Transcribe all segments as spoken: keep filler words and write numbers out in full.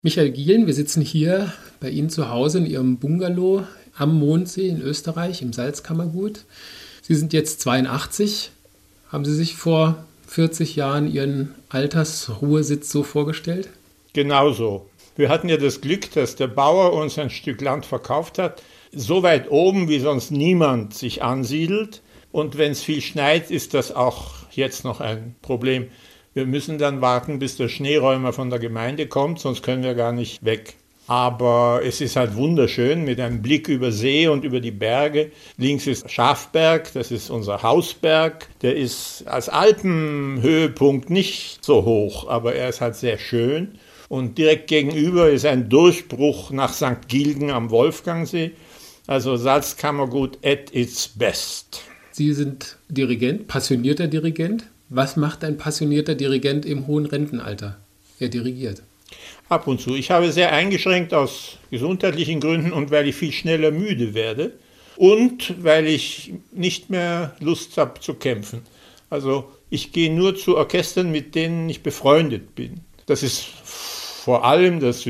Michael Gielen, wir sitzen hier bei Ihnen zu Hause in Ihrem Bungalow am Mondsee in Österreich im Salzkammergut. Sie sind jetzt zweiundachtzig. Haben Sie sich vor vierzig Jahren Ihren Altersruhesitz so vorgestellt? Genau so. Wir hatten ja das Glück, dass der Bauer uns ein Stück Land verkauft hat, so weit oben, wie sonst niemand sich ansiedelt. Und wenn es viel schneit, ist das auch jetzt noch ein Problem. Wir müssen dann warten, bis der Schneeräumer von der Gemeinde kommt, sonst können wir gar nicht weg. Aber es ist halt wunderschön mit einem Blick über See und über die Berge. Links ist Schafberg, das ist unser Hausberg. Der ist als Alpenhöhepunkt nicht so hoch, aber er ist halt sehr schön. Und direkt gegenüber ist ein Durchbruch nach Sankt Gilgen am Wolfgangsee. Also Salzkammergut at its best. Sie sind Dirigent, passionierter Dirigent. Was macht ein passionierter Dirigent im hohen Rentenalter? Er dirigiert. Ab und zu. Ich habe sehr eingeschränkt aus gesundheitlichen Gründen und weil ich viel schneller müde werde und weil ich nicht mehr Lust habe zu kämpfen. Also ich gehe nur zu Orchestern, mit denen ich befreundet bin. Das ist vor allem das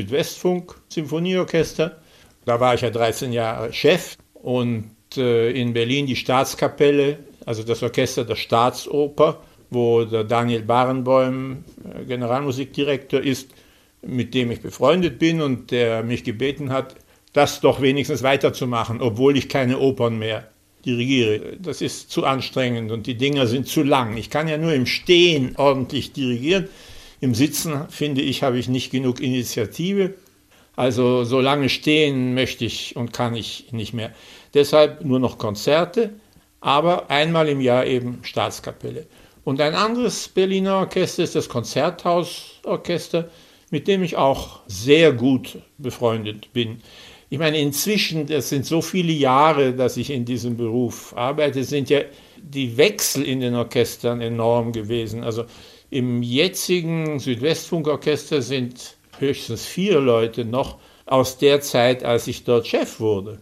Südwestfunk-Symphonieorchester. Da war ich ja dreizehn Jahre Chef und äh, in Berlin die Staatskapelle, also das Orchester der Staatsoper, wo der Daniel Barenboim äh, Generalmusikdirektor ist, mit dem ich befreundet bin und der mich gebeten hat, das doch wenigstens weiterzumachen, obwohl ich keine Opern mehr dirigiere. Das ist zu anstrengend und die Dinger sind zu lang. Ich kann ja nur im Stehen ordentlich dirigieren. Im Sitzen, finde ich, habe ich nicht genug Initiative. Also so lange stehen möchte ich und kann ich nicht mehr. Deshalb nur noch Konzerte, aber einmal im Jahr eben Staatskapelle. Und ein anderes Berliner Orchester ist das Konzerthausorchester, mit dem ich auch sehr gut befreundet bin. Ich meine, inzwischen, das sind so viele Jahre, dass ich in diesem Beruf arbeite, sind ja die Wechsel in den Orchestern enorm gewesen. Also im jetzigen Südwestfunkorchester sind höchstens vier Leute noch aus der Zeit, als ich dort Chef wurde.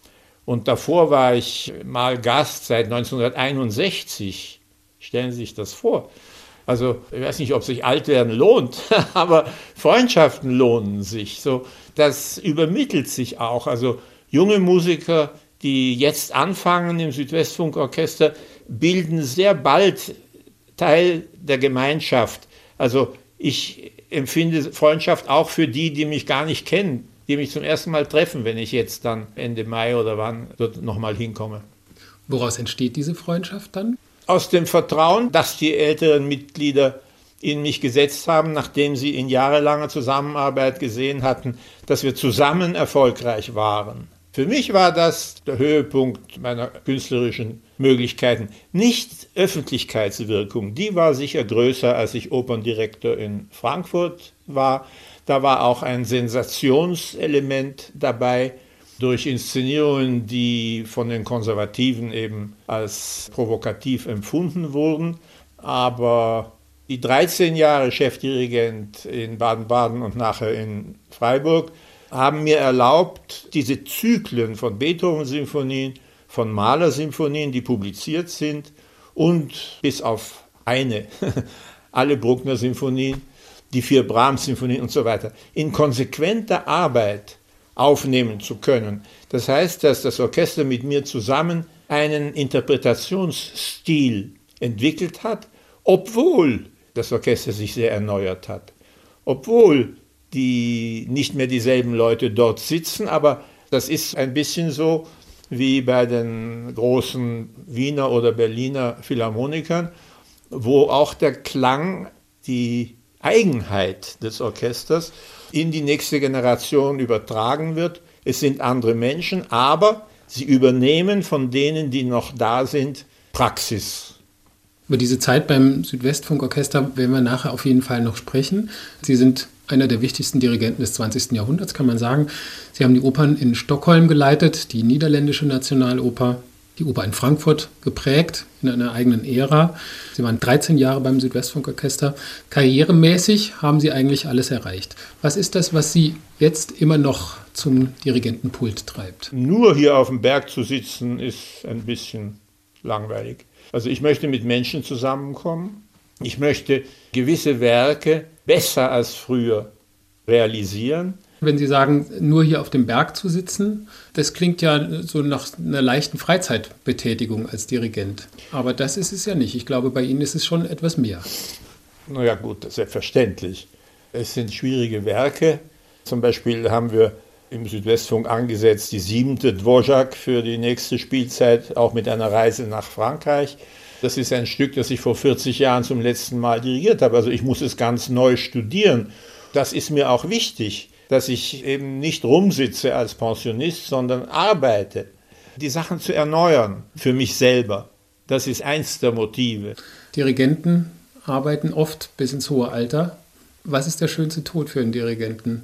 Und davor war ich mal Gast seit neunzehnhunderteinundsechzig. Stellen Sie sich das vor. Also ich weiß nicht, ob sich alt werden lohnt, aber Freundschaften lohnen sich. So, das übermittelt sich auch. Also junge Musiker, die jetzt anfangen im Südwestfunkorchester, bilden sehr bald Teil der Gemeinschaft. Also ich empfinde Freundschaft auch für die, die mich gar nicht kennen, die mich zum ersten Mal treffen, wenn ich jetzt dann Ende Mai oder wann dort nochmal hinkomme. Woraus entsteht diese Freundschaft dann? Aus dem Vertrauen, das die älteren Mitglieder in mich gesetzt haben, nachdem sie in jahrelanger Zusammenarbeit gesehen hatten, dass wir zusammen erfolgreich waren. Für mich war das der Höhepunkt meiner künstlerischen Möglichkeiten. Nicht Öffentlichkeitswirkung, die war sicher größer, als ich Operndirektor in Frankfurt war. Da war auch ein Sensationselement dabei, durch Inszenierungen, die von den Konservativen eben als provokativ empfunden wurden. Aber die dreizehn Jahre Chefdirigent in Baden-Baden und nachher in Freiburg haben mir erlaubt, diese Zyklen von Beethoven-Symphonien, von Mahler-Symphonien, die publiziert sind, und bis auf eine, alle Bruckner-Symphonien, die vier Brahms-Symphonien und so weiter, in konsequenter Arbeit aufnehmen zu können. Das heißt, dass das Orchester mit mir zusammen einen Interpretationsstil entwickelt hat, obwohl das Orchester sich sehr erneuert hat, obwohl die nicht mehr dieselben Leute dort sitzen, aber das ist ein bisschen so wie bei den großen Wiener oder Berliner Philharmonikern, wo auch der Klang, die Eigenheit des Orchesters in die nächste Generation übertragen wird. Es sind andere Menschen, aber sie übernehmen von denen, die noch da sind, Praxis. Über diese Zeit beim Südwestfunkorchester werden wir nachher auf jeden Fall noch sprechen. Sie sind einer der wichtigsten Dirigenten des zwanzigsten Jahrhunderts, kann man sagen. Sie haben die Opern in Stockholm geleitet, die niederländische Nationaloper, die Oper in Frankfurt geprägt, in einer eigenen Ära. Sie waren dreizehn Jahre beim Südwestfunkorchester. Karrieremäßig haben Sie eigentlich alles erreicht. Was ist das, was Sie jetzt immer noch zum Dirigentenpult treibt? Nur hier auf dem Berg zu sitzen, ist ein bisschen langweilig. Also ich möchte mit Menschen zusammenkommen. Ich möchte gewisse Werke besser als früher realisieren. Wenn Sie sagen, nur hier auf dem Berg zu sitzen, das klingt ja so nach einer leichten Freizeitbetätigung als Dirigent. Aber das ist es ja nicht. Ich glaube, bei Ihnen ist es schon etwas mehr. Na ja gut, selbstverständlich. Es sind schwierige Werke. Zum Beispiel haben wir im Südwestfunk angesetzt die siebente Dvořák für die nächste Spielzeit, auch mit einer Reise nach Frankreich. Das ist ein Stück, das ich vor vierzig Jahren zum letzten Mal dirigiert habe. Also ich muss es ganz neu studieren. Das ist mir auch wichtig, dass ich eben nicht rumsitze als Pensionist, sondern arbeite, die Sachen zu erneuern für mich selber. Das ist eins der Motive. Dirigenten arbeiten oft bis ins hohe Alter. Was ist der schönste Tod für einen Dirigenten?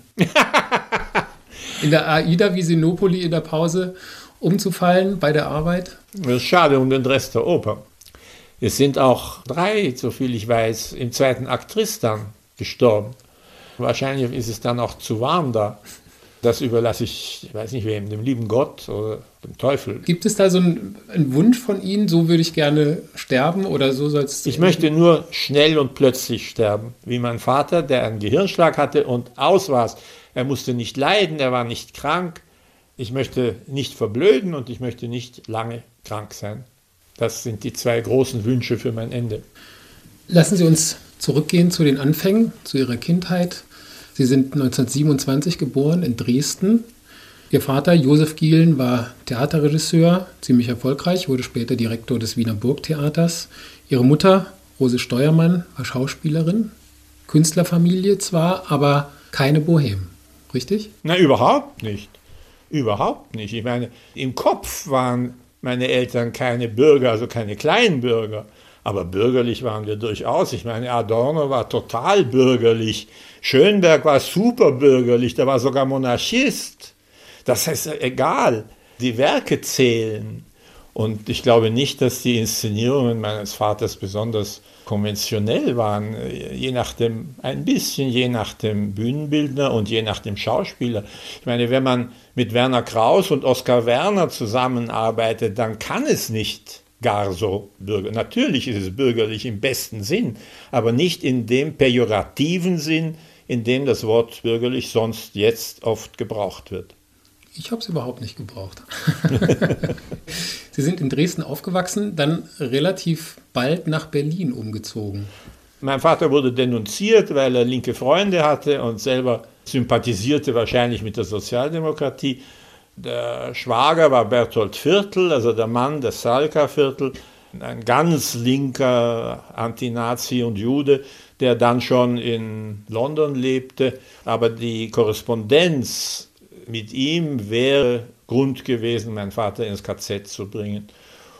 In der Aida wie Sinopoli in der Pause umzufallen bei der Arbeit? Das ist schade um den Rest der Oper. Es sind auch drei, soviel ich weiß, im zweiten Akt Tristan gestorben. Wahrscheinlich ist es dann auch zu warm da. Das überlasse ich, ich weiß nicht wem, dem lieben Gott oder dem Teufel. Gibt es da so einen, einen Wunsch von Ihnen, so würde ich gerne sterben oder so soll es? Ich möchte nur schnell und plötzlich sterben, wie mein Vater, der einen Gehirnschlag hatte und aus war's. Er musste nicht leiden, er war nicht krank. Ich möchte nicht verblöden und ich möchte nicht lange krank sein. Das sind die zwei großen Wünsche für mein Ende. Lassen Sie uns zurückgehen zu den Anfängen, zu Ihrer Kindheit. Sie sind neunzehnhundertsiebenundzwanzig geboren in Dresden. Ihr Vater Josef Gielen war Theaterregisseur, ziemlich erfolgreich, wurde später Direktor des Wiener Burgtheaters. Ihre Mutter, Rose Steuermann, war Schauspielerin. Künstlerfamilie zwar, aber keine Bohème, richtig? Na, überhaupt nicht. Überhaupt nicht. Ich meine, im Kopf waren meine Eltern keine Bürger, also keine Kleinbürger. Aber bürgerlich waren wir durchaus. Ich meine, Adorno war total bürgerlich. Schönberg war super bürgerlich, der war sogar Monarchist. Das heißt, egal, die Werke zählen. Und ich glaube nicht, dass die Inszenierungen meines Vaters besonders konventionell waren. Je nach dem, ein bisschen je nach dem Bühnenbildner und je nach dem Schauspieler. Ich meine, wenn man mit Werner Kraus und Oskar Werner zusammenarbeitet, dann kann es nicht gar so bürgerlich. Natürlich ist es bürgerlich im besten Sinn, aber nicht in dem pejorativen Sinn, in dem das Wort bürgerlich sonst jetzt oft gebraucht wird. Ich habe es überhaupt nicht gebraucht. Sie sind in Dresden aufgewachsen, dann relativ bald nach Berlin umgezogen. Mein Vater wurde denunziert, weil er linke Freunde hatte und selber sympathisierte wahrscheinlich mit der Sozialdemokratie. Der Schwager war Berthold Viertel, also der Mann des Salka-Viertel, ein ganz linker Antinazi und Jude, der dann schon in London lebte. Aber die Korrespondenz mit ihm wäre Grund gewesen, meinen Vater ins K Z zu bringen.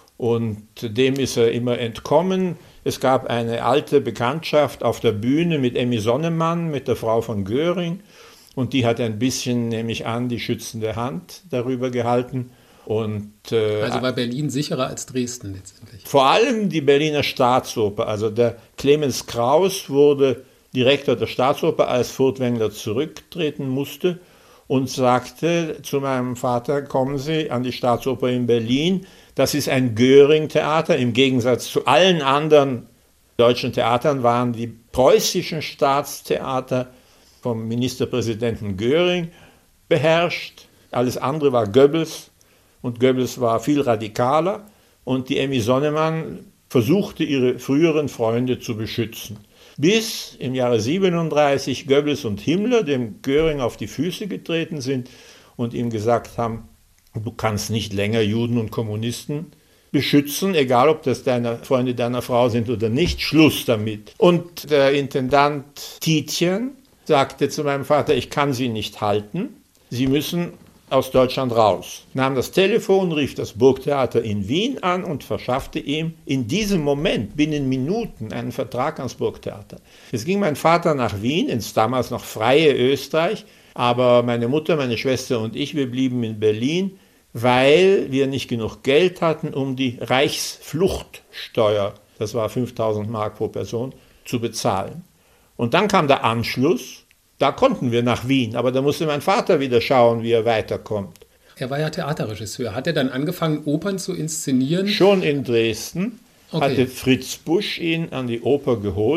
Und dem ist er immer entkommen. Es gab eine alte Bekanntschaft auf der Bühne mit Emmy Sonnemann, mit der Frau von Göring. Und die hat ein bisschen, nehme ich an, die schützende Hand darüber gehalten. Und, äh, also war Berlin sicherer als Dresden letztendlich? Vor allem die Berliner Staatsoper. Also der Clemens Krauss wurde Direktor der Staatsoper, als Furtwängler zurücktreten musste und sagte zu meinem Vater, kommen Sie an die Staatsoper in Berlin. Das ist ein Göring-Theater. Im Gegensatz zu allen anderen deutschen Theatern waren die preußischen Staatstheater vom Ministerpräsidenten Göring beherrscht. Alles andere war Goebbels und Goebbels war viel radikaler und die Emmy Sonnemann versuchte, ihre früheren Freunde zu beschützen. Bis im Jahre siebenunddreißig Goebbels und Himmler dem Göring auf die Füße getreten sind und ihm gesagt haben, du kannst nicht länger Juden und Kommunisten beschützen, egal ob das deine Freunde deiner Frau sind oder nicht, Schluss damit. Und der Intendant Tietjen sagte zu meinem Vater, ich kann Sie nicht halten, Sie müssen aus Deutschland raus. Nahm das Telefon, rief das Burgtheater in Wien an und verschaffte ihm in diesem Moment, binnen Minuten, einen Vertrag ans Burgtheater. Es ging mein Vater nach Wien, ins damals noch freie Österreich, aber meine Mutter, meine Schwester und ich, wir blieben in Berlin, weil wir nicht genug Geld hatten, um die Reichsfluchtsteuer, das war fünftausend Mark pro Person, zu bezahlen. Und dann kam der Anschluss, da konnten wir nach Wien, aber da musste mein Vater wieder schauen, wie er weiterkommt. Er war ja Theaterregisseur. Hat er dann angefangen, Opern zu inszenieren? Schon in Dresden okay. hatte Fritz Busch ihn an die Oper geholt.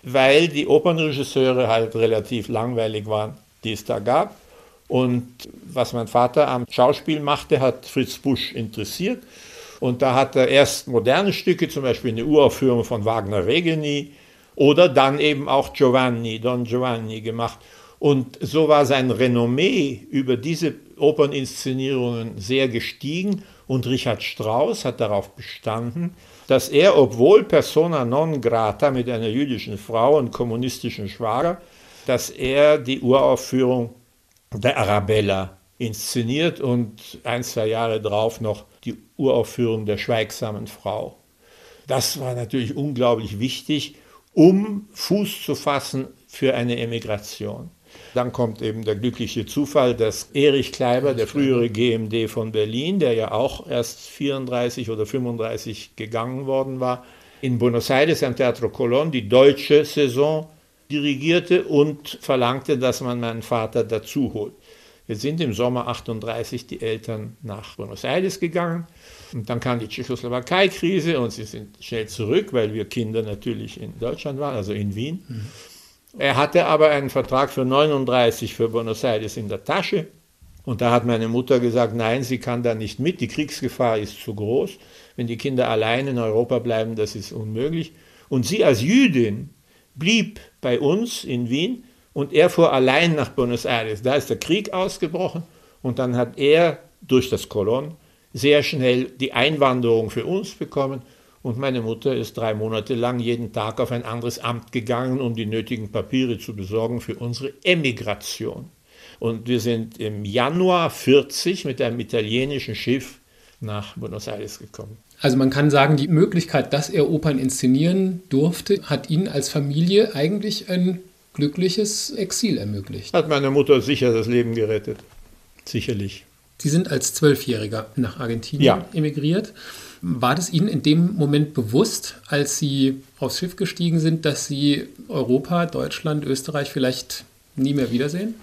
weil die Opernregisseure halt relativ langweilig waren, die es da gab. Und was mein Vater am Schauspiel machte, hat Fritz Busch interessiert. Und da hat er erst moderne Stücke, zum Beispiel eine Uraufführung von Wagner Regeni oder dann eben auch Giovanni, Don Giovanni gemacht. Und so war sein Renommee über diese Operninszenierungen sehr gestiegen. Und Richard Strauss hat darauf bestanden, dass er, obwohl persona non grata mit einer jüdischen Frau und kommunistischen Schwager, dass er die Uraufführung der Arabella inszeniert und ein, zwei Jahre drauf noch die Uraufführung der Schweigsamen Frau. Das war natürlich unglaublich wichtig, um Fuß zu fassen für eine Emigration. Dann kommt eben der glückliche Zufall, dass Erich Kleiber, der frühere G M D von Berlin, der ja auch erst vierunddreißig oder fünfunddreißig gegangen worden war, in Buenos Aires am Teatro Colón die deutsche Saison dirigierte und verlangte, dass man meinen Vater dazu holt. Wir sind im Sommer achtunddreißig die Eltern nach Buenos Aires gegangen und dann kam die Tschechoslowakei-Krise und sie sind schnell zurück, weil wir Kinder natürlich in Deutschland waren, also in Wien. Mhm. Er hatte aber einen Vertrag für neununddreißig für Buenos Aires in der Tasche und da hat meine Mutter gesagt, nein, sie kann da nicht mit, die Kriegsgefahr ist zu groß, wenn die Kinder allein in Europa bleiben, das ist unmöglich. Und sie als Jüdin blieb bei uns in Wien und er fuhr allein nach Buenos Aires. Da ist der Krieg ausgebrochen und dann hat er durch das Colón sehr schnell die Einwanderung für uns bekommen und meine Mutter ist drei Monate lang jeden Tag auf ein anderes Amt gegangen, um die nötigen Papiere zu besorgen für unsere Emigration. Und wir sind im Januar vierzig mit einem italienischen Schiff nach Buenos Aires gekommen. Also man kann sagen, die Möglichkeit, dass er Opern inszenieren durfte, hat Ihnen als Familie eigentlich ein glückliches Exil ermöglicht. Hat meine Mutter sicher das Leben gerettet. Sicherlich. Sie sind als Zwölfjähriger nach Argentinien ja. emigriert. War das Ihnen in dem Moment bewusst, als Sie aufs Schiff gestiegen sind, dass Sie Europa, Deutschland, Österreich vielleicht nie mehr wiedersehen?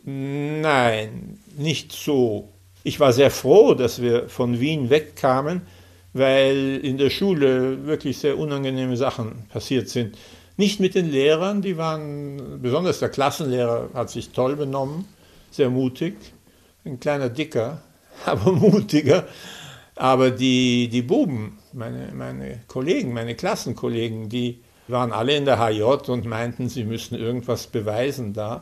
Nein, nicht so. Ich war sehr froh, dass wir von Wien wegkamen, weil in der Schule wirklich sehr unangenehme Sachen passiert sind. Nicht mit den Lehrern, die waren, besonders der Klassenlehrer hat sich toll benommen, sehr mutig, ein kleiner Dicker, aber mutiger. Aber die, die Buben, meine, meine Kollegen, meine Klassenkollegen, die waren alle in der H J und meinten, sie müssten irgendwas beweisen da.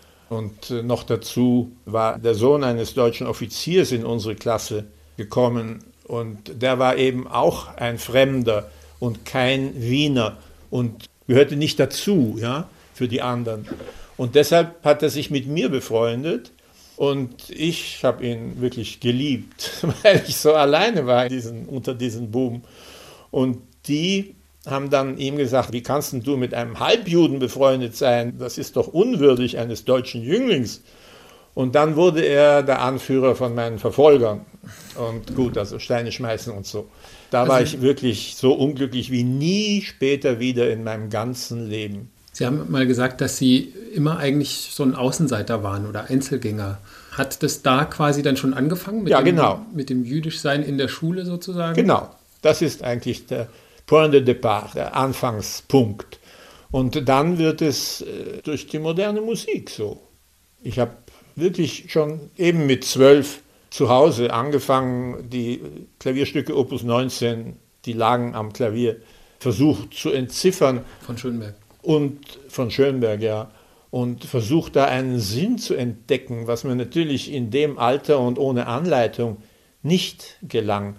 Und noch dazu war der Sohn eines deutschen Offiziers in unsere Klasse gekommen und der war eben auch ein Fremder und kein Wiener und gehörte nicht dazu, ja, für die anderen. Und deshalb hat er sich mit mir befreundet und ich habe ihn wirklich geliebt, weil ich so alleine war diesen, unter diesen Buben. Und die haben dann ihm gesagt, wie kannst denn du mit einem Halbjuden befreundet sein? Das ist doch unwürdig eines deutschen Jünglings. Und dann wurde er der Anführer von meinen Verfolgern. Und gut, also Steine schmeißen und so. Da also, war ich wirklich so unglücklich wie nie später wieder in meinem ganzen Leben. Sie haben mal gesagt, dass Sie immer eigentlich so ein Außenseiter waren oder Einzelgänger. Hat das da quasi dann schon angefangen? Mit ja, dem, genau. Mit dem Jüdischsein in der Schule sozusagen? Genau, das ist eigentlich der Point de départ, der Anfangspunkt. Und dann wird es äh, durch die moderne Musik so. Ich habe wirklich schon eben mit zwölf zu Hause angefangen, die Klavierstücke Opus neunzehn, die lagen am Klavier, versucht zu entziffern. Von Schönberg. Und von Schönberg, ja. Und versucht da einen Sinn zu entdecken, was mir natürlich in dem Alter und ohne Anleitung nicht gelang.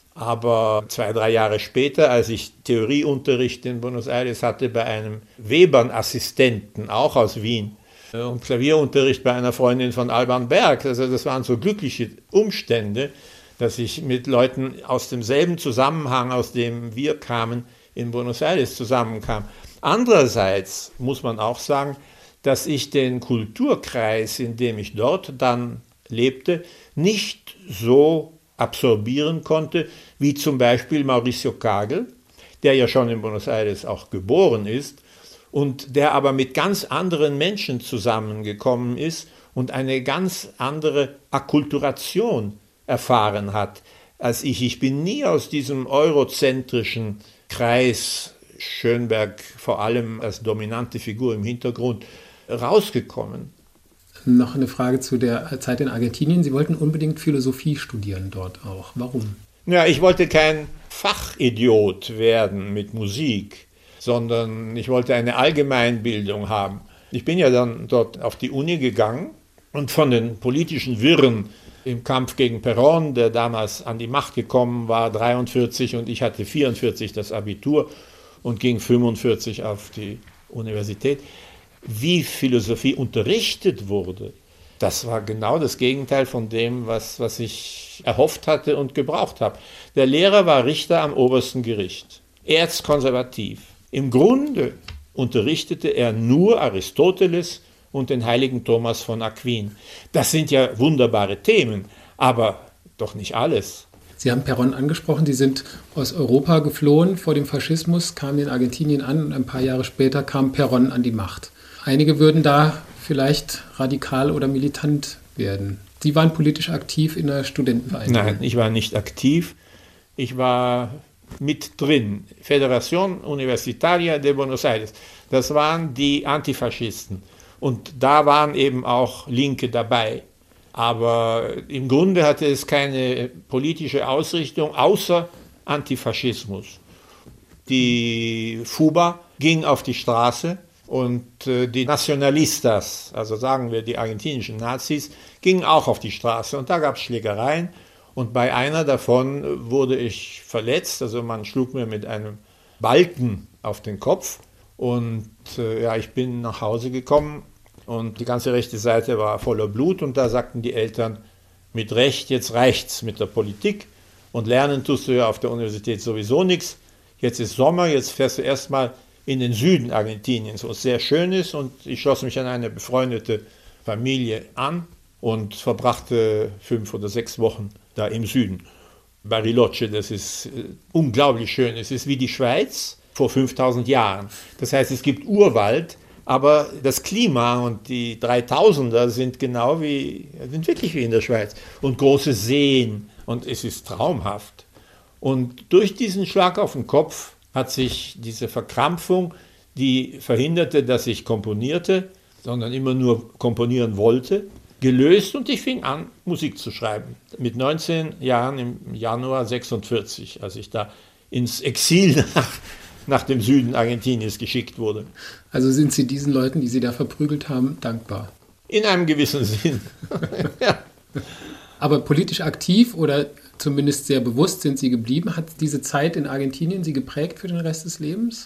Aber zwei, drei Jahre später, als ich Theorieunterricht in Buenos Aires hatte bei einem Webern-Assistenten, auch aus Wien, und Klavierunterricht bei einer Freundin von Alban Berg, also das waren so glückliche Umstände, dass ich mit Leuten aus demselben Zusammenhang, aus dem wir kamen, in Buenos Aires zusammenkam. Andererseits muss man auch sagen, dass ich den Kulturkreis, in dem ich dort dann lebte, nicht so absorbieren konnte, wie zum Beispiel Mauricio Kagel, der ja schon in Buenos Aires auch geboren ist und der aber mit ganz anderen Menschen zusammengekommen ist und eine ganz andere Akkulturation erfahren hat als ich. Ich bin nie aus diesem eurozentrischen Kreis Schönberg vor allem als dominante Figur im Hintergrund rausgekommen. Noch eine Frage zu der Zeit in Argentinien. Sie wollten unbedingt Philosophie studieren dort auch. Warum? Ja, ich wollte kein Fachidiot werden mit Musik, sondern ich wollte eine Allgemeinbildung haben. Ich bin ja dann dort auf die Uni gegangen und von den politischen Wirren im Kampf gegen Perón, der damals an die Macht gekommen war, dreiundvierzig, und ich hatte vierundvierzig das Abitur und ging fünfundvierzig auf die Universität. Wie Philosophie unterrichtet wurde, das war genau das Gegenteil von dem, was, was ich erhofft hatte und gebraucht habe. Der Lehrer war Richter am obersten Gericht, erzkonservativ. Im Grunde unterrichtete er nur Aristoteles und den heiligen Thomas von Aquin. Das sind ja wunderbare Themen, aber doch nicht alles. Sie haben Perón angesprochen, Sie sind aus Europa geflohen vor dem Faschismus, kamen in Argentinien an und ein paar Jahre später kam Perón an die Macht. Einige würden da vielleicht radikal oder militant werden. Sie waren politisch aktiv in der Studentenvereinigung. Nein, ich war nicht aktiv. Ich war mit drin. Federación Universitaria de Buenos Aires. Das waren die Antifaschisten. Und da waren eben auch Linke dabei. Aber im Grunde hatte es keine politische Ausrichtung außer Antifaschismus. Die FUBA ging auf die Straße. Und die Nacionalistas, also sagen wir die argentinischen Nazis, gingen auch auf die Straße. Und da gab es Schlägereien. Und bei einer davon wurde ich verletzt. Also man schlug mir mit einem Balken auf den Kopf. Und äh, ja, ich bin nach Hause gekommen und die ganze rechte Seite war voller Blut. Und da sagten die Eltern, mit Recht, jetzt reicht's mit der Politik. Und lernen tust du ja auf der Universität sowieso nichts. Jetzt ist Sommer, jetzt fährst du erstmal in den Süden Argentiniens, wo es sehr schön ist, und ich schloss mich an eine befreundete Familie an und verbrachte fünf oder sechs Wochen da im Süden. Bariloche, das ist äh, unglaublich schön. Es ist wie die Schweiz vor fünftausend Jahren. Das heißt, es gibt Urwald, aber das Klima und die dreitausender sind genau wie, sind wirklich wie in der Schweiz. Und große Seen, und es ist traumhaft. Und durch diesen Schlag auf den Kopf hat sich diese Verkrampfung, die verhinderte, dass ich komponierte, sondern immer nur komponieren wollte, gelöst, und ich fing an, Musik zu schreiben. Mit neunzehn Jahren im Januar sechsundvierzig, als ich da ins Exil nach, nach dem Süden Argentiniens geschickt wurde. Also sind Sie diesen Leuten, die Sie da verprügelt haben, dankbar? In einem gewissen Sinn. Ja. Aber politisch aktiv oder zumindest sehr bewusst sind Sie geblieben? Hat diese Zeit in Argentinien Sie geprägt für den Rest des Lebens?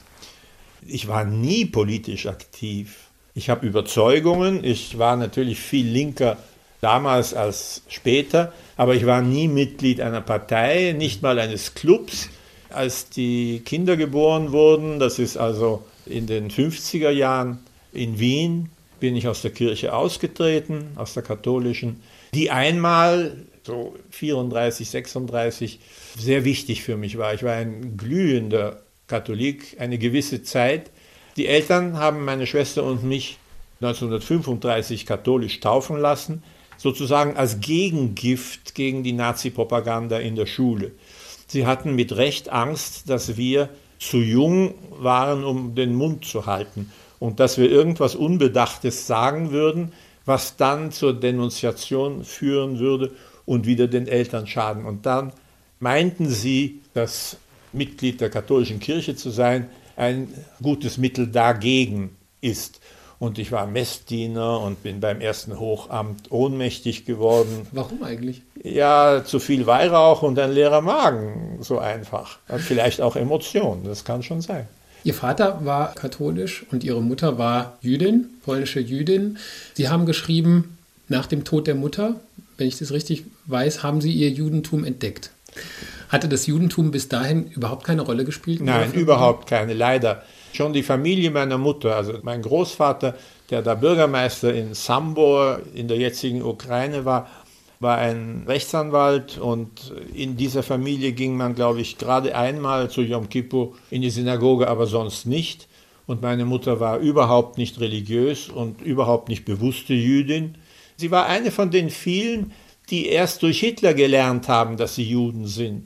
Ich war nie politisch aktiv. Ich habe Überzeugungen. Ich war natürlich viel linker damals als später, aber ich war nie Mitglied einer Partei, nicht mal eines Clubs. Als die Kinder geboren wurden, das ist also in den fünfziger Jahren in Wien, bin ich aus der Kirche ausgetreten, aus der katholischen, die einmal so vierunddreißig, sechsunddreißig, sehr wichtig für mich war. Ich war ein glühender Katholik, eine gewisse Zeit. Die Eltern haben meine Schwester und mich neunzehnhundertfünfunddreißig katholisch taufen lassen, sozusagen als Gegengift gegen die Nazi-Propaganda in der Schule. Sie hatten mit Recht Angst, dass wir zu jung waren, um den Mund zu halten und dass wir irgendwas Unbedachtes sagen würden, was dann zur Denunziation führen würde und wieder den Eltern schaden. Und dann meinten sie, dass Mitglied der katholischen Kirche zu sein ein gutes Mittel dagegen ist. Und ich war Messdiener und bin beim ersten Hochamt ohnmächtig geworden. Warum eigentlich? Ja, zu viel Weihrauch und ein leerer Magen, so einfach. Vielleicht auch Emotionen, das kann schon sein. Ihr Vater war katholisch und Ihre Mutter war Jüdin, polnische Jüdin. Sie haben geschrieben, nach dem Tod der Mutter, wenn ich das richtig weiß, haben Sie Ihr Judentum entdeckt. Hatte das Judentum bis dahin überhaupt keine Rolle gespielt? Nein, überhaupt keine, leider. Schon die Familie meiner Mutter, also mein Großvater, der da Bürgermeister in Sambor in der jetzigen Ukraine war, war ein Rechtsanwalt, und in dieser Familie ging man, glaube ich, gerade einmal zu Yom Kippur in die Synagoge, aber sonst nicht. Und meine Mutter war überhaupt nicht religiös und überhaupt nicht bewusste Jüdin. Sie war eine von den vielen, die erst durch Hitler gelernt haben, dass sie Juden sind.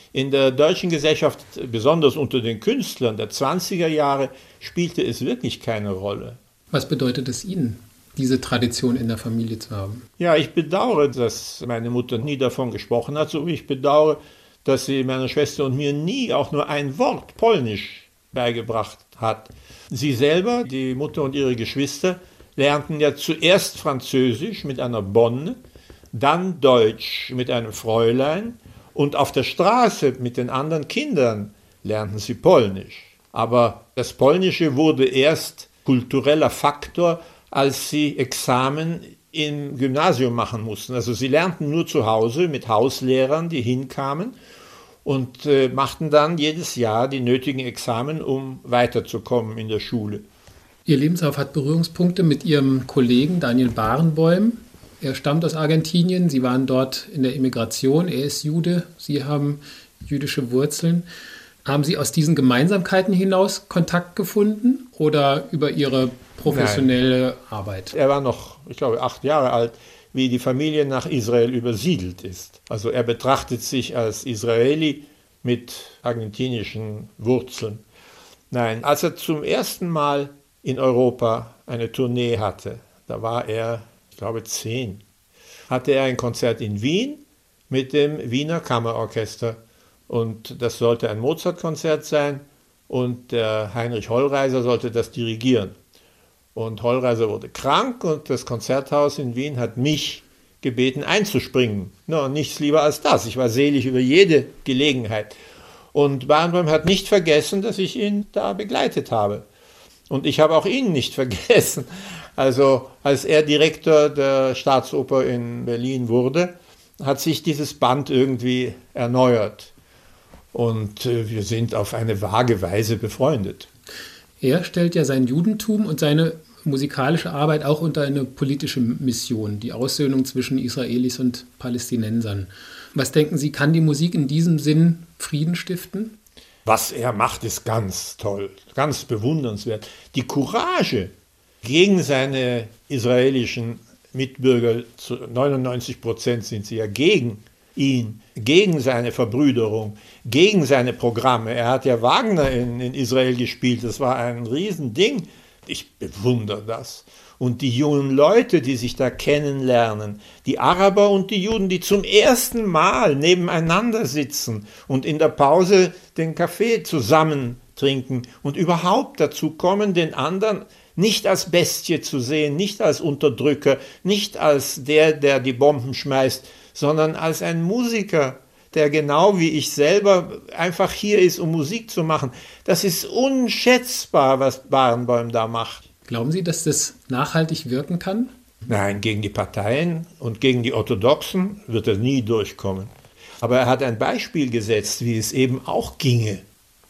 In der deutschen Gesellschaft, besonders unter den Künstlern der zwanziger Jahre, spielte es wirklich keine Rolle. Was bedeutet es Ihnen, diese Tradition in der Familie zu haben? Ja, ich bedauere, dass meine Mutter nie davon gesprochen hat, so wie ich bedauere, dass sie meiner Schwester und mir nie auch nur ein Wort Polnisch beigebracht hat. Sie selber, die Mutter und ihre Geschwister, lernten ja zuerst Französisch mit einer Bonne, dann Deutsch mit einem Fräulein und auf der Straße mit den anderen Kindern lernten sie Polnisch. Aber das Polnische wurde erst kultureller Faktor, als sie Examen im Gymnasium machen mussten. Also sie lernten nur zu Hause mit Hauslehrern, die hinkamen und äh, machten dann jedes Jahr die nötigen Examen, um weiterzukommen in der Schule. Ihr Lebenslauf hat Berührungspunkte mit Ihrem Kollegen Daniel Barenboim. Er stammt aus Argentinien, Sie waren dort in der Immigration, er ist Jude, Sie haben jüdische Wurzeln. Haben Sie aus diesen Gemeinsamkeiten hinaus Kontakt gefunden oder über Ihre professionelle Nein. Arbeit? Er war noch, ich glaube, acht Jahre alt, wie die Familie nach Israel übersiedelt ist. Also er betrachtet sich als Israeli mit argentinischen Wurzeln. Nein, als er zum ersten Mal in Europa eine Tournee hatte, da war er, ich glaube, zehn, hatte er ein Konzert in Wien mit dem Wiener Kammerorchester. Und das sollte ein Mozart-Konzert sein und der Heinrich Hollreiser sollte das dirigieren. Und Hollreiser wurde krank und das Konzerthaus in Wien hat mich gebeten einzuspringen. No, nichts lieber als das. Ich war selig über jede Gelegenheit. Und Barenboim hat nicht vergessen, dass ich ihn da begleitet habe. Und ich habe auch ihn nicht vergessen. Also als er Direktor der Staatsoper in Berlin wurde, hat sich dieses Band irgendwie erneuert. Und äh, wir sind auf eine vage Weise befreundet. Er stellt ja sein Judentum und seine musikalische Arbeit auch unter eine politische Mission, die Aussöhnung zwischen Israelis und Palästinensern. Was denken Sie, kann die Musik in diesem Sinn Frieden stiften? Was er macht, ist ganz toll, ganz bewundernswert. Die Courage gegen seine israelischen Mitbürger, zu neunundneunzig Prozent sind sie ja gegen ihn, gegen seine Verbrüderung, gegen seine Programme. Er hat ja Wagner in, in Israel gespielt, das war ein Riesending. Ich bewundere das. Und die jungen Leute, die sich da kennenlernen, die Araber und die Juden, die zum ersten Mal nebeneinander sitzen und in der Pause den Kaffee zusammen trinken und überhaupt dazu kommen, den anderen nicht als Bestie zu sehen, nicht als Unterdrücker, nicht als der, der die Bomben schmeißt, sondern als ein Musiker, der genau wie ich selber einfach hier ist, um Musik zu machen. Das ist unschätzbar, was Barenboim da macht. Glauben Sie, dass das nachhaltig wirken kann? Nein, gegen die Parteien und gegen die Orthodoxen wird er nie durchkommen. Aber er hat ein Beispiel gesetzt, wie es eben auch ginge.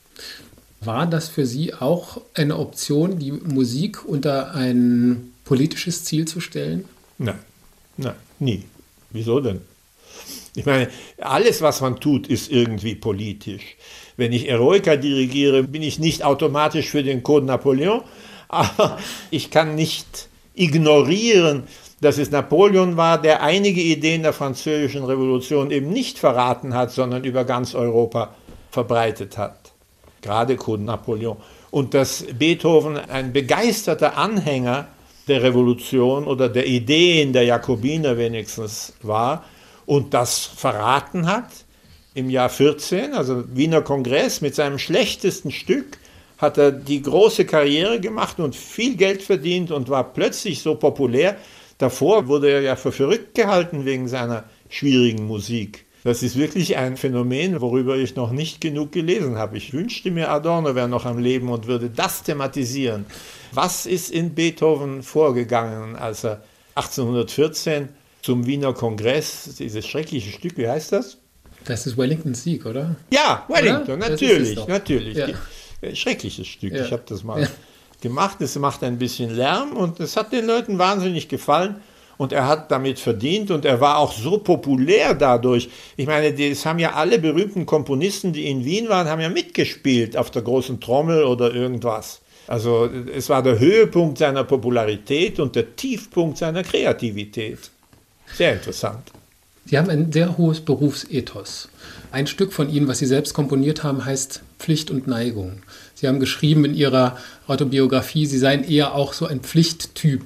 War das für Sie auch eine Option, die Musik unter ein politisches Ziel zu stellen? Nein, nein, nie. Wieso denn? Ich meine, alles, was man tut, ist irgendwie politisch. Wenn ich Eroica dirigiere, bin ich nicht automatisch für den Code Napoleon, aber ich kann nicht ignorieren, dass es Napoleon war, der einige Ideen der Französischen Revolution eben nicht verraten hat, sondern über ganz Europa verbreitet hat. Gerade Code Napoleon. Und dass Beethoven ein begeisterter Anhänger der Revolution oder der Ideen der Jakobiner wenigstens war und das verraten hat im Jahr vierzehn, also Wiener Kongress, mit seinem schlechtesten Stück hat er die große Karriere gemacht und viel Geld verdient und war plötzlich so populär. Davor wurde er ja für verrückt gehalten wegen seiner schwierigen Musik. Das ist wirklich ein Phänomen, worüber ich noch nicht genug gelesen habe. Ich wünschte mir, Adorno wäre noch am Leben und würde das thematisieren. Was ist in Beethoven vorgegangen, als er achtzehnhundertvierzehn zum Wiener Kongress, dieses schreckliche Stück, wie heißt das? Das ist Wellingtons Sieg, oder? Ja, Wellington, oder? natürlich, natürlich. Ja. Schreckliches Stück, Ja. ich habe das mal Ja. gemacht. Es macht ein bisschen Lärm und es hat den Leuten wahnsinnig gefallen. Und er hat damit verdient und er war auch so populär dadurch. Ich meine, das haben ja alle berühmten Komponisten, die in Wien waren, haben ja mitgespielt auf der großen Trommel oder irgendwas. Also es war der Höhepunkt seiner Popularität und der Tiefpunkt seiner Kreativität. Sehr interessant. Sie haben ein sehr hohes Berufsethos. Ein Stück von Ihnen, was Sie selbst komponiert haben, heißt Pflicht und Neigung. Sie haben geschrieben in Ihrer Autobiografie, Sie seien eher auch so ein Pflichttyp.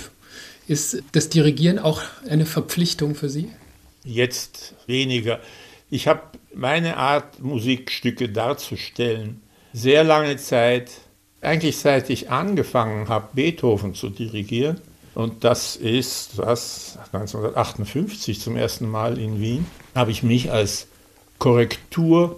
Ist das Dirigieren auch eine Verpflichtung für Sie? Jetzt weniger. Ich habe meine Art, Musikstücke darzustellen, sehr lange Zeit, eigentlich seit ich angefangen habe, Beethoven zu dirigieren. Und das ist, was, neunzehnhundertachtundfünfzig zum ersten Mal in Wien, habe ich mich als Korrektur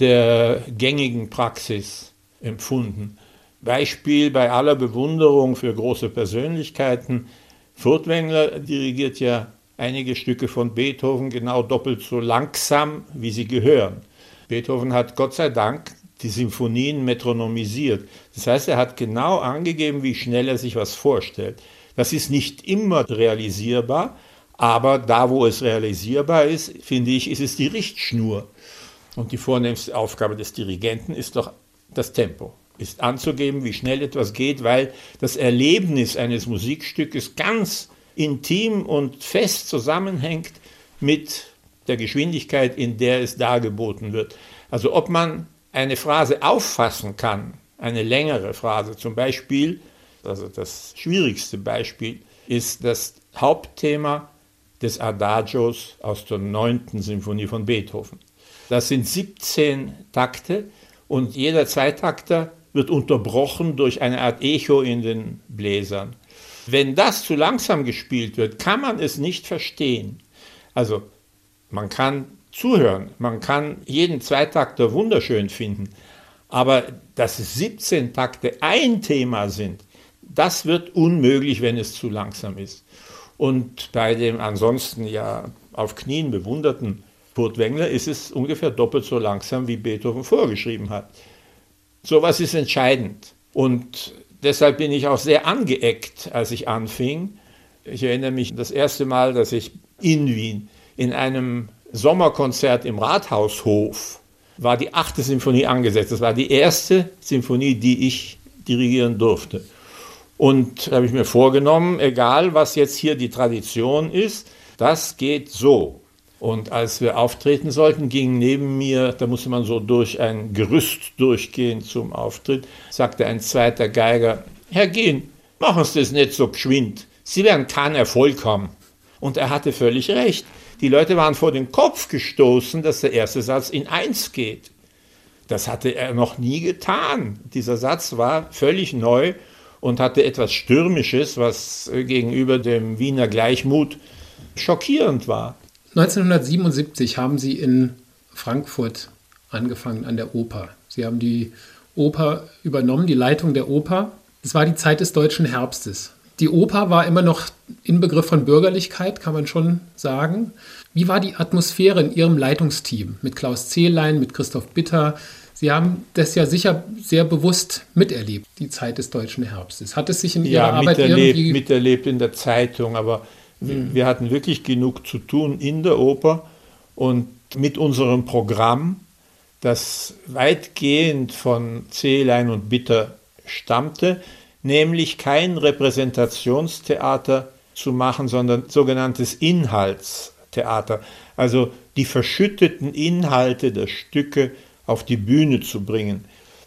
der gängigen Praxis empfunden. Beispiel bei aller Bewunderung für große Persönlichkeiten. Furtwängler dirigiert ja einige Stücke von Beethoven genau doppelt so langsam, wie sie gehören. Beethoven hat Gott sei Dank die Symphonien metronomisiert. Das heißt, er hat genau angegeben, wie schnell er sich was vorstellt. Das ist nicht immer realisierbar, aber da, wo es realisierbar ist, finde ich, ist es die Richtschnur. Und die vornehmste Aufgabe des Dirigenten ist doch das Tempo, ist anzugeben, wie schnell etwas geht, weil das Erlebnis eines Musikstückes ganz intim und fest zusammenhängt mit der Geschwindigkeit, in der es dargeboten wird. Also ob man eine Phrase auffassen kann, eine längere Phrase zum Beispiel, also das schwierigste Beispiel, ist das Hauptthema des Adagios aus der neunten Symphonie von Beethoven. Das sind siebzehn Takte und jeder Zweitakter wird unterbrochen durch eine Art Echo in den Bläsern. Wenn das zu langsam gespielt wird, kann man es nicht verstehen. Also man kann zuhören, man kann jeden Zweitakter wunderschön finden, aber dass es siebzehn Takte ein Thema sind, das wird unmöglich, wenn es zu langsam ist. Und bei dem ansonsten ja auf Knien bewunderten Furtwängler ist es ungefähr doppelt so langsam, wie Beethoven vorgeschrieben hat. Sowas ist entscheidend. Und deshalb bin ich auch sehr angeeckt, als ich anfing. Ich erinnere mich das erste Mal, dass ich in Wien in einem Sommerkonzert im Rathaushof war die achte Symphonie angesetzt. Das war die erste Symphonie, die ich dirigieren durfte. Und da habe ich mir vorgenommen, egal was jetzt hier die Tradition ist, das geht so. Und als wir auftreten sollten, ging neben mir, da musste man so durch ein Gerüst durchgehen zum Auftritt, sagte ein zweiter Geiger, Herr Gehn, machen Sie das nicht so geschwind, Sie werden keinen Erfolg haben. Und er hatte völlig recht. Die Leute waren vor den Kopf gestoßen, dass der erste Satz in eins geht. Das hatte er noch nie getan. Dieser Satz war völlig neu und hatte etwas Stürmisches, was gegenüber dem Wiener Gleichmut schockierend war. neunzehnhundertsiebenundsiebzig haben Sie in Frankfurt angefangen an der Oper. Sie haben die Oper übernommen, die Leitung der Oper. Es war die Zeit des deutschen Herbstes. Die Oper war immer noch Inbegriff von Bürgerlichkeit, kann man schon sagen. Wie war die Atmosphäre in Ihrem Leitungsteam mit Klaus Zehlein, mit Christoph Bitter? Sie haben das ja sicher sehr bewusst miterlebt, die Zeit des deutschen Herbstes. Hat es sich in Ihrer ja, Arbeit miterlebt, irgendwie... miterlebt in der Zeitung, aber hm. wir hatten wirklich genug zu tun in der Oper und mit unserem Programm, das weitgehend von Zehlein und Bitter stammte, nämlich kein Repräsentationstheater zu machen, sondern sogenanntes Inhaltstheater. Also die verschütteten Inhalte der Stücke auf die Bühne zu bringen,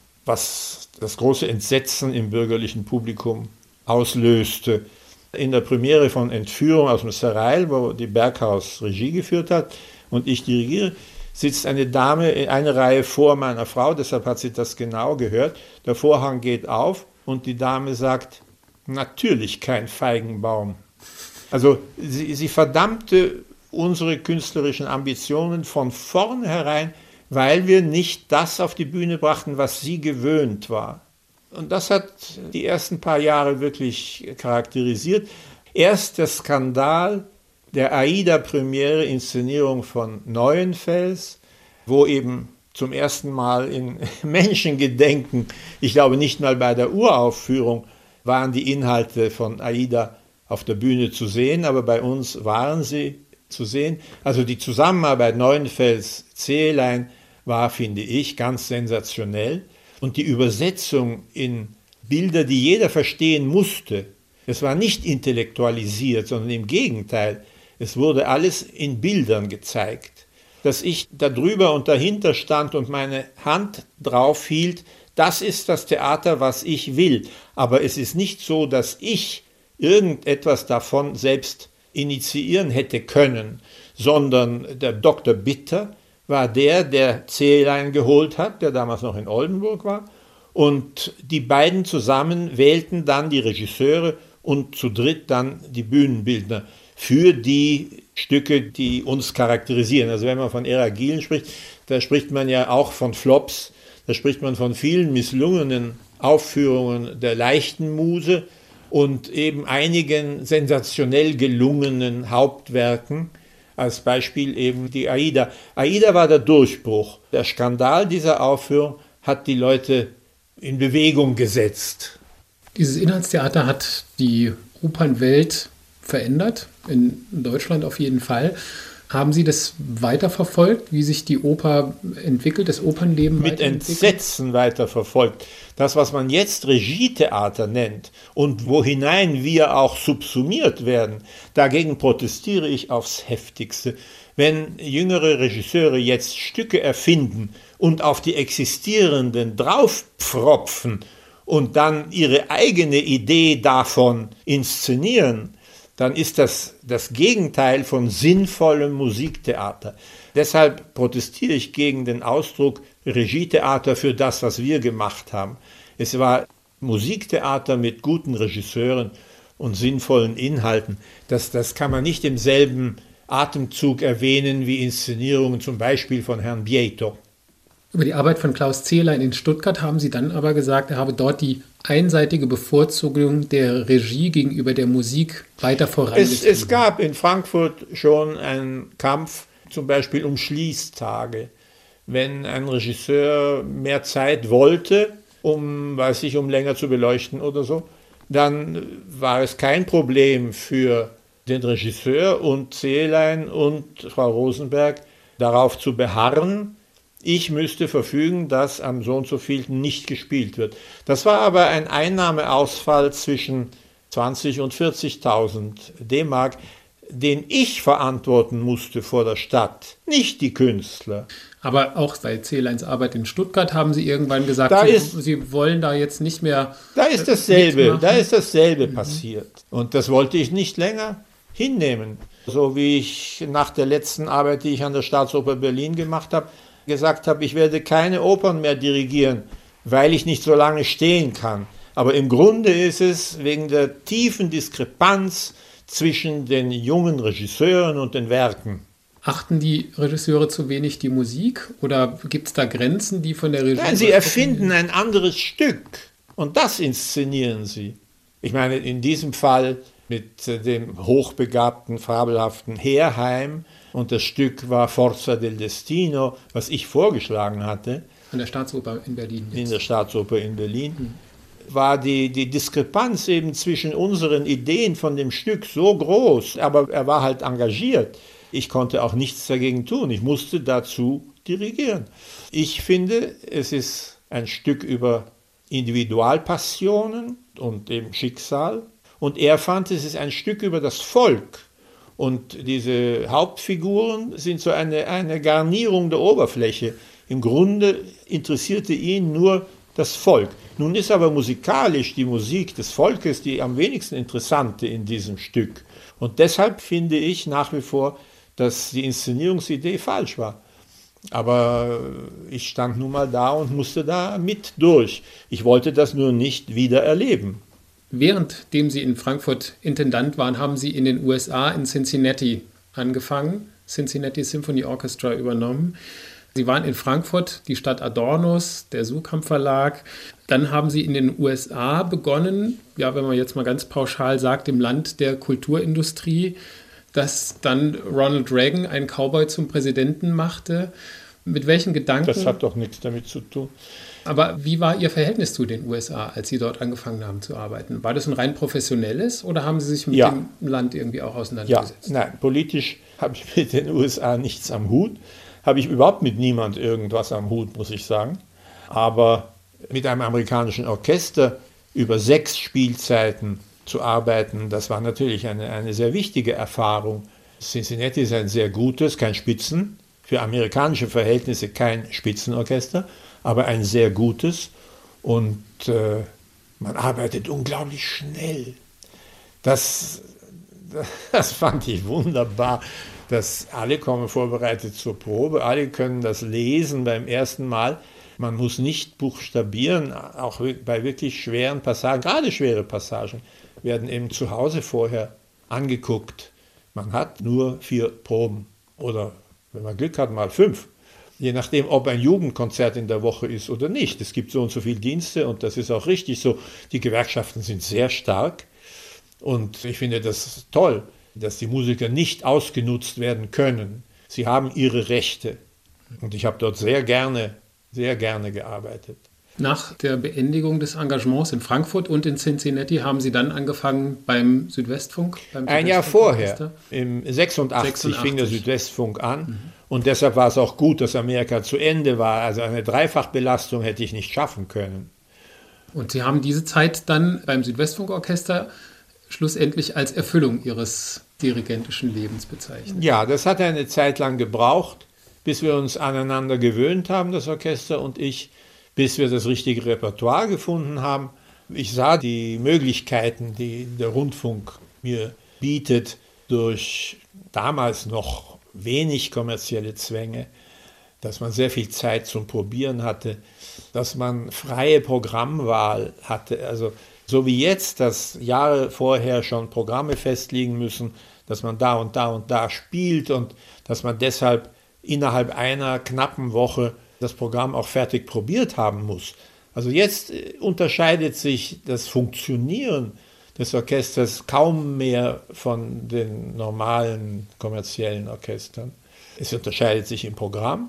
was das große Entsetzen im bürgerlichen Publikum auslöste. In der Premiere von Entführung aus dem Serail, wo die Berghaus Regie geführt hat und ich dirigiere, sitzt eine Dame eine Reihe vor meiner Frau, deshalb hat sie das genau gehört. Der Vorhang geht auf und die Dame sagt, natürlich kein Feigenbaum. Also sie, sie verdammte unsere künstlerischen Ambitionen von vornherein, weil wir nicht das auf die Bühne brachten, was sie gewöhnt war. Und das hat die ersten paar Jahre wirklich charakterisiert. Erst der Skandal der Aida-Premiere-Inszenierung von Neuenfels, wo eben zum ersten Mal in Menschengedenken, ich glaube nicht mal bei der Uraufführung, waren die Inhalte von Aida auf der Bühne zu sehen, aber bei uns waren sie zu sehen. Also die Zusammenarbeit Neuenfels-Zehlein war, finde ich, ganz sensationell. Und die Übersetzung in Bilder, die jeder verstehen musste, es war nicht intellektualisiert, sondern im Gegenteil. Es wurde alles in Bildern gezeigt. Dass ich da drüber und dahinter stand und meine Hand drauf hielt, das ist das Theater, was ich will. Aber es ist nicht so, dass ich irgendetwas davon selbst initiieren hätte können, sondern der Doktor Bitter war der, der Zehlein geholt hat, der damals noch in Oldenburg war. Und die beiden zusammen wählten dann die Regisseure und zu dritt dann die Bühnenbildner für die Stücke, die uns charakterisieren. Also wenn man von Era Gielen spricht, da spricht man ja auch von Flops, da spricht man von vielen misslungenen Aufführungen der leichten Muse und eben einigen sensationell gelungenen Hauptwerken, als Beispiel eben die Aida. Aida war der Durchbruch. Der Skandal dieser Aufführung hat die Leute in Bewegung gesetzt. Dieses Inhaltstheater hat die Opernwelt verändert, in Deutschland auf jeden Fall. Haben Sie das weiterverfolgt, wie sich die Oper entwickelt, das Opernleben mit Entsetzen weiterverfolgt. Das, was man jetzt Regietheater nennt und wo hinein wir auch subsumiert werden, dagegen protestiere ich aufs Heftigste. Wenn jüngere Regisseure jetzt Stücke erfinden und auf die existierenden draufpfropfen und dann ihre eigene Idee davon inszenieren, dann ist das das Gegenteil von sinnvollem Musiktheater. Deshalb protestiere ich gegen den Ausdruck Regietheater für das, was wir gemacht haben. Es war Musiktheater mit guten Regisseuren und sinnvollen Inhalten. Das, das kann man nicht im selben Atemzug erwähnen wie Inszenierungen zum Beispiel von Herrn Bieto. Über die Arbeit von Klaus Zehlein in Stuttgart haben Sie dann aber gesagt, er habe dort die einseitige Bevorzugung der Regie gegenüber der Musik weiter vorangetrieben. Es, es gab in Frankfurt schon einen Kampf, zum Beispiel um Schließtage. Wenn ein Regisseur mehr Zeit wollte, um, weiß ich, um länger zu beleuchten oder so, dann war es kein Problem für den Regisseur und Zehlein und Frau Rosenberg darauf zu beharren, ich müsste verfügen, dass am so und so vielten nicht gespielt wird. Das war aber ein Einnahmeausfall zwischen zwanzigtausend und vierzigtausend D-Mark, den ich verantworten musste vor der Stadt, nicht die Künstler. Aber auch bei Zehleins Arbeit in Stuttgart haben Sie irgendwann gesagt, da Sie, ist, Sie wollen da jetzt nicht mehr. Da ist dasselbe, mitmachen. da ist dasselbe mhm. passiert. Und das wollte ich nicht länger hinnehmen. So wie ich nach der letzten Arbeit, die ich an der Staatsoper Berlin gemacht habe, gesagt habe, ich werde keine Opern mehr dirigieren, weil ich nicht so lange stehen kann. Aber im Grunde ist es wegen der tiefen Diskrepanz zwischen den jungen Regisseuren und den Werken. Achten die Regisseure zu wenig die Musik oder gibt es da Grenzen, die von der Regie... Nein, sie erfinden ein anderes Stück und das inszenieren sie. Ich meine, in diesem Fall mit dem hochbegabten, fabelhaften Herheim, und das Stück war Forza del Destino, was ich vorgeschlagen hatte. An der Staatsoper in Berlin. Jetzt. In der Staatsoper in Berlin. Hm. War die, die Diskrepanz eben zwischen unseren Ideen von dem Stück so groß, aber er war halt engagiert. Ich konnte auch nichts dagegen tun. Ich musste dazu dirigieren. Ich finde, es ist ein Stück über Individualpassionen und eben Schicksal. Und er fand, es ist ein Stück über das Volk. Und diese Hauptfiguren sind so eine, eine Garnierung der Oberfläche. Im Grunde interessierte ihn nur das Volk. Nun ist aber musikalisch die Musik des Volkes die am wenigsten interessante in diesem Stück. Und deshalb finde ich nach wie vor, dass die Inszenierungsidee falsch war. Aber ich stand nun mal da und musste da mit durch. Ich wollte das nur nicht wieder erleben. Währenddem Sie in Frankfurt Intendant waren, haben Sie in den U S A in Cincinnati angefangen, Cincinnati Symphony Orchestra übernommen. Sie waren in Frankfurt, die Stadt Adornos, der Suhrkamp Verlag. Dann haben Sie in den U S A begonnen, ja, wenn man jetzt mal ganz pauschal sagt, im Land der Kulturindustrie, dass dann Ronald Reagan einen Cowboy zum Präsidenten machte. Mit welchen Gedanken? Das hat doch nichts damit zu tun. Aber wie war Ihr Verhältnis zu den U S A, als Sie dort angefangen haben zu arbeiten? War das ein rein professionelles oder haben Sie sich mit ja. dem Land irgendwie auch auseinandergesetzt? Ja, nein, politisch habe ich mit den U S A nichts am Hut. Habe ich überhaupt mit niemand irgendwas am Hut, muss ich sagen. Aber mit einem amerikanischen Orchester über sechs Spielzeiten zu arbeiten, das war natürlich eine, eine sehr wichtige Erfahrung. Cincinnati ist ein sehr gutes, kein Spitzen, für amerikanische Verhältnisse kein Spitzenorchester, aber ein sehr gutes. Und äh, man arbeitet unglaublich schnell. Das, das fand ich wunderbar, dass alle kommen vorbereitet zur Probe, alle können das lesen beim ersten Mal. Man muss nicht buchstabieren, auch bei wirklich schweren Passagen, gerade schwere Passagen werden eben zu Hause vorher angeguckt. Man hat nur vier Proben oder, wenn man Glück hat, mal fünf. Je nachdem, ob ein Jugendkonzert in der Woche ist oder nicht. Es gibt so und so viele Dienste und das ist auch richtig so. Die Gewerkschaften sind sehr stark und ich finde das toll, dass die Musiker nicht ausgenutzt werden können. Sie haben ihre Rechte und ich habe dort sehr gerne, sehr gerne gearbeitet. Nach der Beendigung des Engagements in Frankfurt und in Cincinnati haben Sie dann angefangen beim Südwestfunk? Beim Ein Jahr vorher, im sechsundachtzig, sechsundachtzig fing der Südwestfunk an mhm. und deshalb war es auch gut, dass Amerika zu Ende war. Also eine Dreifachbelastung hätte ich nicht schaffen können. Und Sie haben diese Zeit dann beim Südwestfunkorchester schlussendlich als Erfüllung Ihres dirigentischen Lebens bezeichnet? Ja, das hat eine Zeit lang gebraucht, bis wir uns aneinander gewöhnt haben, das Orchester und ich, bis wir das richtige Repertoire gefunden haben. Ich sah die Möglichkeiten, die der Rundfunk mir bietet, durch damals noch wenig kommerzielle Zwänge, dass man sehr viel Zeit zum Probieren hatte, dass man freie Programmwahl hatte. Also so wie jetzt, dass Jahre vorher schon Programme festliegen müssen, dass man da und da und da spielt und dass man deshalb innerhalb einer knappen Woche das Programm auch fertig probiert haben muss. Also jetzt unterscheidet sich das Funktionieren des Orchesters kaum mehr von den normalen kommerziellen Orchestern. Es unterscheidet sich im Programm,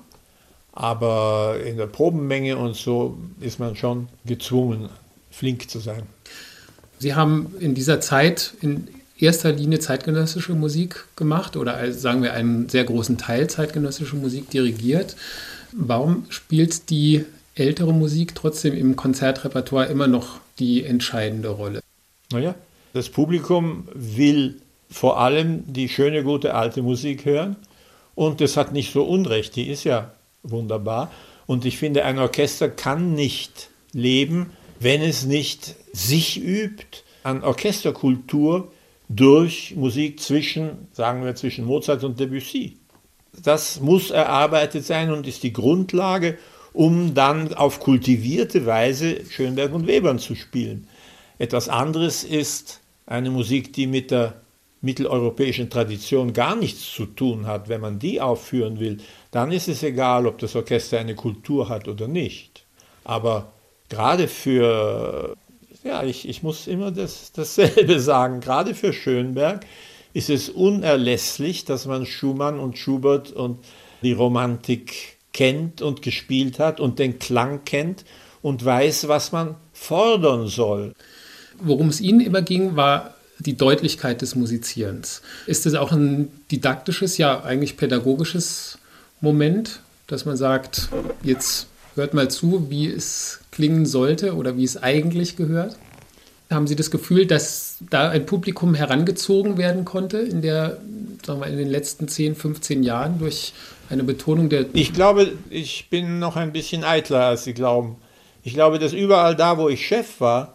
aber in der Probenmenge und so ist man schon gezwungen, flink zu sein. Sie haben in dieser Zeit in erster Linie zeitgenössische Musik gemacht oder sagen wir einen sehr großen Teil zeitgenössische Musik dirigiert. Warum spielt die ältere Musik trotzdem im Konzertrepertoire immer noch die entscheidende Rolle? Naja, das Publikum will vor allem die schöne, gute, alte Musik hören und das hat nicht so Unrecht, die ist ja wunderbar. Und ich finde, ein Orchester kann nicht leben, wenn es nicht sich übt an Orchesterkultur durch Musik zwischen, sagen wir, zwischen Mozart und Debussy. Das muss erarbeitet sein und ist die Grundlage, um dann auf kultivierte Weise Schönberg und Webern zu spielen. Etwas anderes ist eine Musik, die mit der mitteleuropäischen Tradition gar nichts zu tun hat. Wenn man die aufführen will, dann ist es egal, ob das Orchester eine Kultur hat oder nicht. Aber gerade für, ja, ich, ich muss immer das, dasselbe sagen, gerade für Schönberg ist es unerlässlich, dass man Schumann und Schubert und die Romantik kennt und gespielt hat und den Klang kennt und weiß, was man fordern soll. Worum es Ihnen immer ging, war die Deutlichkeit des Musizierens. Ist es auch ein didaktisches, ja eigentlich pädagogisches Moment, dass man sagt, jetzt hört mal zu, wie es klingen sollte oder wie es eigentlich gehört? Haben Sie das Gefühl, dass da ein Publikum herangezogen werden konnte in der, sagen wir, in den letzten zehn, fünfzehn Jahren durch eine Betonung der... Ich glaube, ich bin noch ein bisschen eitler, als Sie glauben. Ich glaube, dass überall da, wo ich Chef war,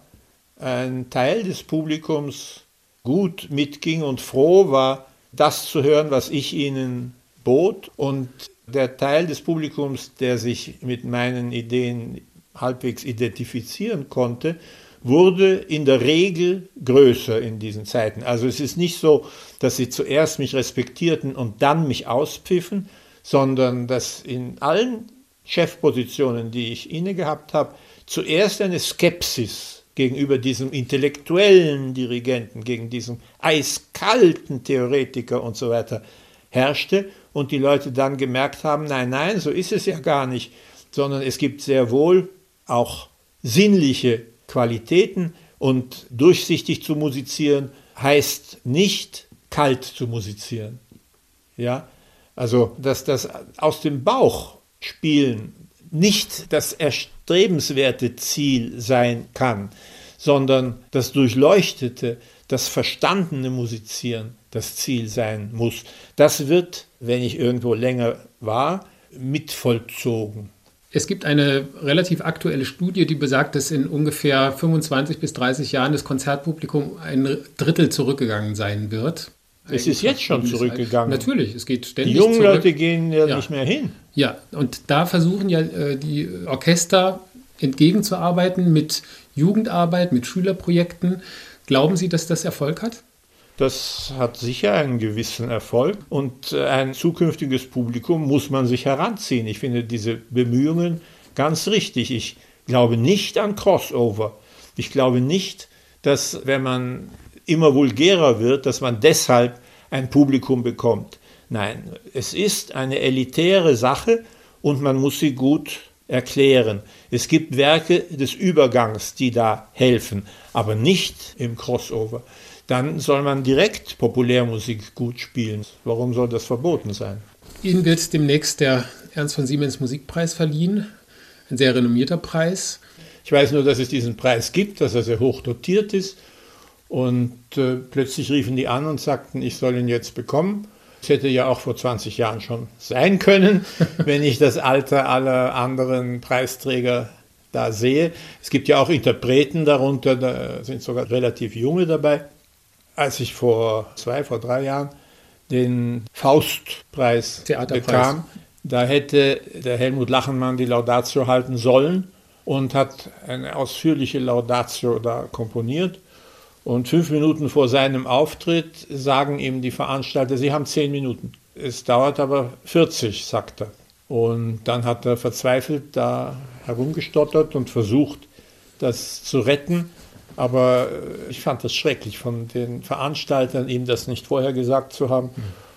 ein Teil des Publikums gut mitging und froh war, das zu hören, was ich ihnen bot. Und der Teil des Publikums, der sich mit meinen Ideen halbwegs identifizieren konnte, wurde in der Regel größer in diesen Zeiten. Also es ist nicht so, dass sie zuerst mich respektierten und dann mich auspfiffen, sondern dass in allen Chefpositionen, die ich inne gehabt habe, zuerst eine Skepsis gegenüber diesem intellektuellen Dirigenten, gegen diesen eiskalten Theoretiker und so weiter herrschte und die Leute dann gemerkt haben, nein, nein, so ist es ja gar nicht, sondern es gibt sehr wohl auch sinnliche Qualitäten und durchsichtig zu musizieren heißt nicht kalt zu musizieren. Ja? Also, dass das aus dem Bauch spielen nicht das erstrebenswerte Ziel sein kann, sondern das Durchleuchtete, das verstandene Musizieren das Ziel sein muss. Das wird, wenn ich irgendwo länger war, mitvollzogen. Es gibt eine relativ aktuelle Studie, die besagt, dass in ungefähr fünfundzwanzig bis dreißig Jahren das Konzertpublikum ein Drittel zurückgegangen sein wird. Es ist jetzt schon zurückgegangen. Natürlich, es geht ständig Die jungen zurück. Leute gehen ja, ja nicht mehr hin. Ja, und da versuchen ja äh, die Orchester entgegenzuarbeiten mit Jugendarbeit, mit Schülerprojekten. Glauben Sie, dass das Erfolg hat? Das hat sicher einen gewissen Erfolg und ein zukünftiges Publikum muss man sich heranziehen. Ich finde diese Bemühungen ganz richtig. Ich glaube nicht an Crossover. Ich glaube nicht, dass, wenn man immer vulgärer wird, dass man deshalb ein Publikum bekommt. Nein, es ist eine elitäre Sache und man muss sie gut erklären. Es gibt Werke des Übergangs, die da helfen, aber nicht im Crossover. Dann soll man direkt Populärmusik gut spielen. Warum soll das verboten sein? Ihnen wird demnächst der Ernst von Siemens Musikpreis verliehen, ein sehr renommierter Preis. Ich weiß nur, dass es diesen Preis gibt, dass er sehr hoch dotiert ist. Und äh, plötzlich riefen die an und sagten, ich soll ihn jetzt bekommen. Es hätte ja auch vor zwanzig Jahren schon sein können, wenn ich das Alter aller anderen Preisträger da sehe. Es gibt ja auch Interpreten darunter, da sind sogar relativ junge dabei. Als ich vor zwei, vor drei Jahren den Faustpreis bekam, da hätte der Helmut Lachenmann die Laudatio halten sollen und hat eine ausführliche Laudatio da komponiert. Und fünf Minuten vor seinem Auftritt sagen ihm die Veranstalter, sie haben zehn Minuten. Es dauert aber vierzig, sagt er. Und dann hat er verzweifelt da herumgestottert und versucht, das zu retten. Aber ich fand das schrecklich von den Veranstaltern, ihm das nicht vorher gesagt zu haben.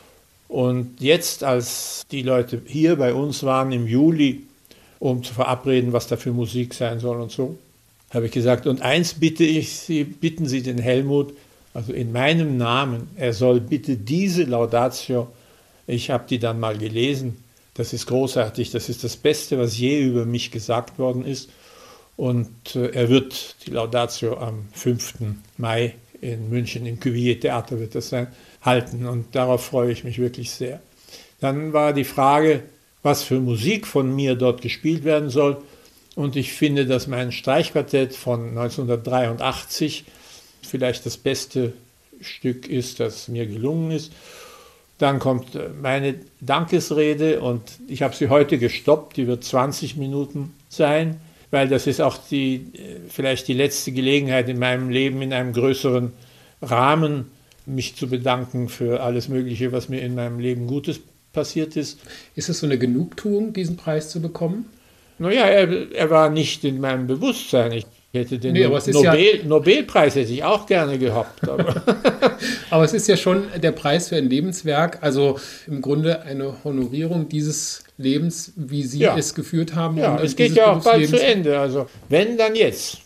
Und jetzt, als die Leute hier bei uns waren im Juli, um zu verabreden, was da für Musik sein soll und so, habe ich gesagt, und eins bitte ich Sie, bitten Sie den Helmut, also in meinem Namen, er soll bitte diese Laudatio, ich habe die dann mal gelesen, das ist großartig, das ist das Beste, was je über mich gesagt worden ist. Und äh, er wird die Laudatio am fünften Mai in München, im Cuvier-Theater wird das sein, halten. Und darauf freue ich mich wirklich sehr. Dann war die Frage, was für Musik von mir dort gespielt werden soll. Und ich finde, dass mein Streichquartett von neunzehnhundertdreiundachtzig vielleicht das beste Stück ist, das mir gelungen ist. Dann kommt meine Dankesrede und ich habe sie heute gestoppt, die wird zwanzig Minuten sein, weil das ist auch die, vielleicht die letzte Gelegenheit in meinem Leben, in einem größeren Rahmen mich zu bedanken für alles Mögliche, was mir in meinem Leben Gutes passiert ist. Ist es so eine Genugtuung, diesen Preis zu bekommen? Naja, er, er war nicht in meinem Bewusstsein. Ich hätte den nee, Nobel, ja Nobelpreis hätte ich auch gerne gehabt. Aber. aber es ist ja schon der Preis für ein Lebenswerk, also im Grunde eine Honorierung dieses Lebens, wie Sie ja. es geführt haben. Ja, es geht ja auch bald zu Ende. Also wenn, dann jetzt.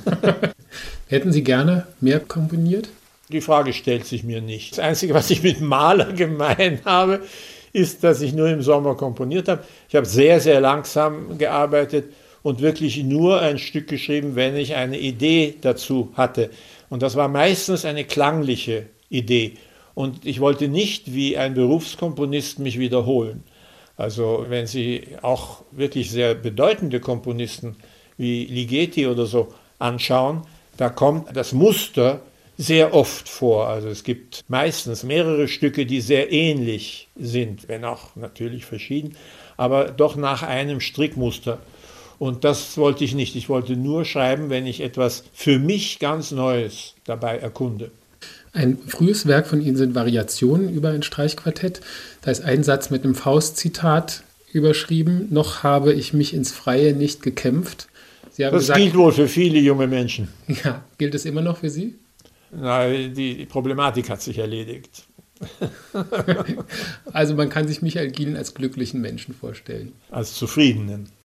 Hätten Sie gerne mehr komponiert? Die Frage stellt sich mir nicht. Das Einzige, was ich mit Maler gemein habe, ist, dass ich nur im Sommer komponiert habe. Ich habe sehr, sehr langsam gearbeitet und wirklich nur ein Stück geschrieben, wenn ich eine Idee dazu hatte. Und das war meistens eine klangliche Idee. Und ich wollte nicht wie ein Berufskomponist mich wiederholen. Also wenn Sie auch wirklich sehr bedeutende Komponisten wie Ligeti oder so anschauen, da kommt das Muster sehr oft vor. Also es gibt meistens mehrere Stücke, die sehr ähnlich sind, wenn auch natürlich verschieden, aber doch nach einem Strickmuster. Und das wollte ich nicht. Ich wollte nur schreiben, wenn ich etwas für mich ganz Neues dabei erkunde. Ein frühes Werk von Ihnen sind Variationen über ein Streichquartett. Da ist ein Satz mit einem Faust-Zitat überschrieben. Noch habe ich mich ins Freie nicht gekämpft. Sie haben das gesagt, gilt wohl für viele junge Menschen. Ja, gilt es immer noch für Sie? Na, die, die Problematik hat sich erledigt. Also man kann sich Michael Gielen als glücklichen Menschen vorstellen. Als zufriedenen.